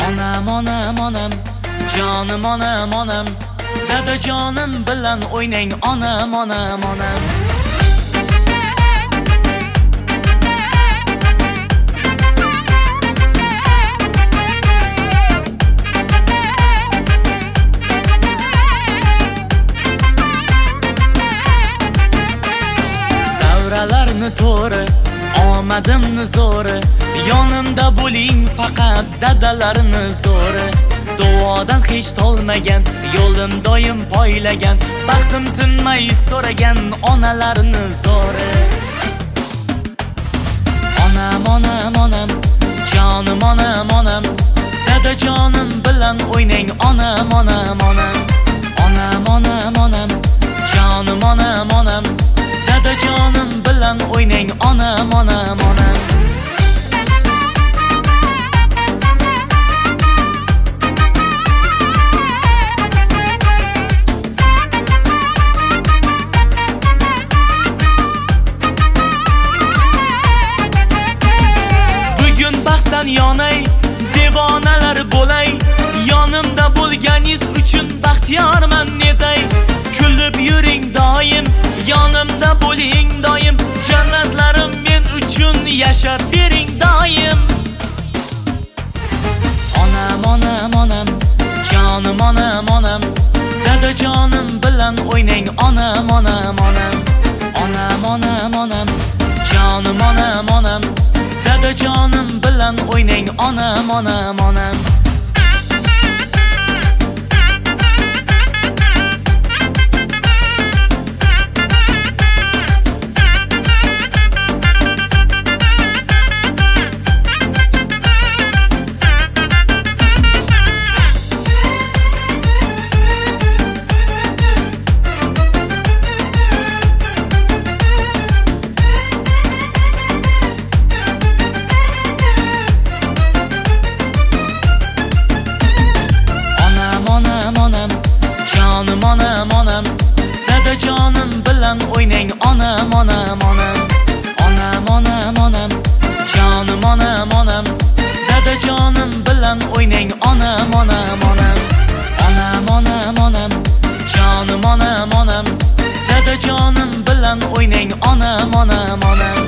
Onam, onam, onam, jonim onam, onam, dadajonim bilan o'ynang, onam, onam, onam. Davralarni to'ri, omadimni zo'ri, yonimda bo'ling faqat dadalarni zo'ri. Duodan hech tolmagan, yo'lim doim poylagan, baxtim tinmay so'ragan onalarni zo'ri. Onam, onam, onam, jonim onam, onam, dadajonim bilan o'ynang, onam, onam, onam. Onam, onam, onam, jonim onam, onam, dadajonim bilan o'ynang, onam, onam, onam. Bugun baxtdan yonay, devonalar bo'lay, yonimda bo'lganingiz uchun baxtiyorman netay. Kulib yuring doim, yonimda bo'ling doim, jannatlarim men uchun yashab bering doim. Onam, onam, onam, jonim onam, onam, dadajonim bilan o'ynang, onam, onam, onam. Onam, onam, onam, jonim onam, onam, dadajonim bilan o'ynang, onam, onam, onam. Jonim onam, onam, dadajonim bilan o'ynang, onam, onam, onam. Onam, onam, onam, jonim onam, onam, dadajonim bilan o'ynang, onam, onam, onam. Onam, onam, onam, jonim onam, onam, dadajonim bilan o'ynang, onam, onam, onam.